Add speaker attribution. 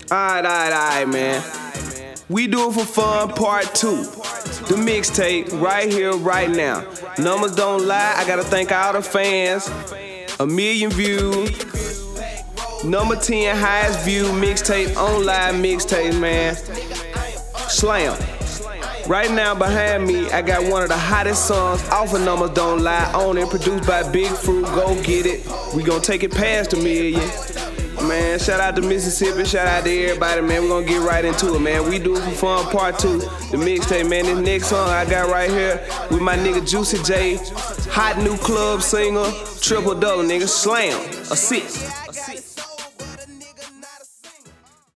Speaker 1: Alright, man. We do it for fun, part 2. The mixtape, right here, right now. Numbers don't lie, I gotta thank all the fans. 1 million views. Number 10 highest view mixtape, online mixtape, man. Slam. Right now behind me, I got one of the hottest songs off of Numbers Don't Lie, on it, produced by Big Fruit. Go get it. We gonna take it past 1 million. Man, shout out to Mississippi, shout out to everybody, man. We gonna get right into it, man. We do it for fun, part 2. The mixtape, man. This next song I got right here with my nigga Juicy J, hot new club singer, triple double, nigga. Slam, a 6.